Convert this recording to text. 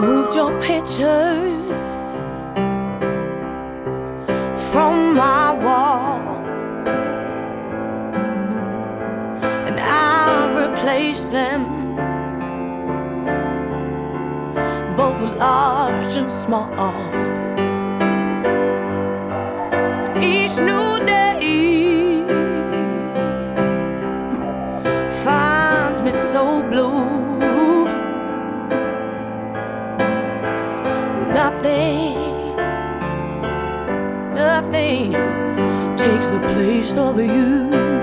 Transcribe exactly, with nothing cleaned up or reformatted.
moved your picture from my wall, and I replaced them, both large and small. Each new day finds me so blue. Nothing, nothing takes the place of you.